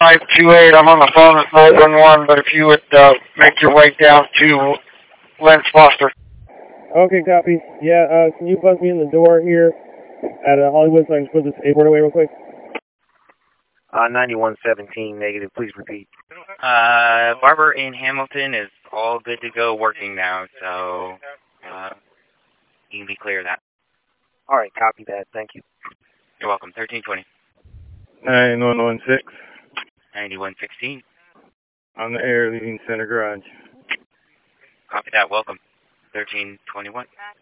528, I'm on the phone with 911, but if you would make your way down to Lance Foster. Okay, copy. Yeah, can you buzz me in the door here at Hollywood so I can put this airport away real quick? 9117 negative, please repeat. Barber in Hamilton is all good to go working now, so you can be clear of that. All right, copy that. Thank you. You're welcome. 1320. 9116. 9116. On the air leaving Center Garage. Copy that. Welcome. 1321.